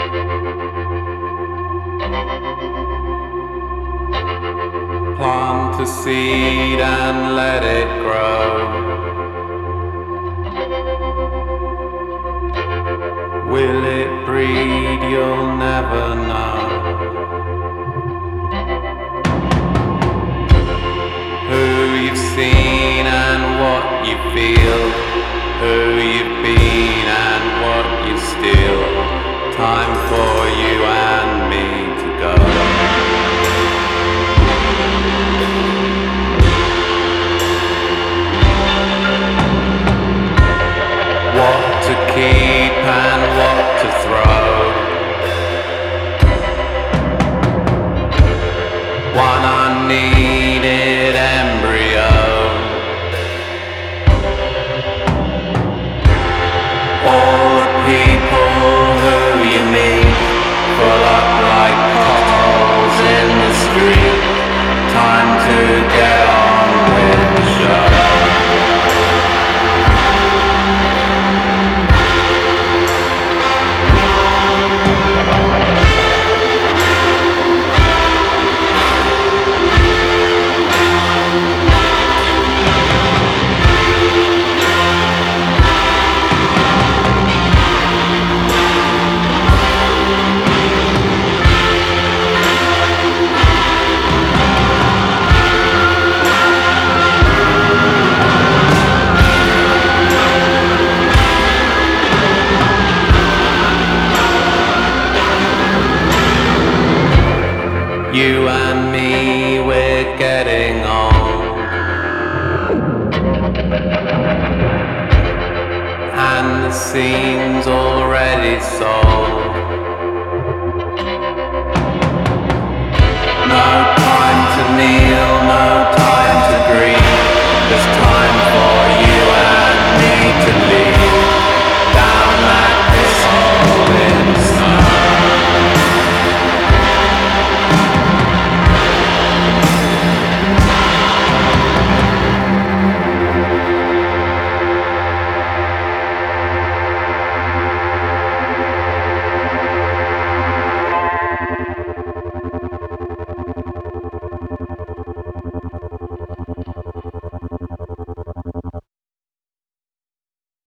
Plant a seed and let it grow. Will it breed? You'll never know. Who you've seen and what you feel, who you've been and what you steal. Time for you and me to go. What to keep and what to throw. One unneeded embryo. All the people who you meet pull up like potholes in the street. Time to get on with the show. You and me, we're getting on, and the scene's already sold.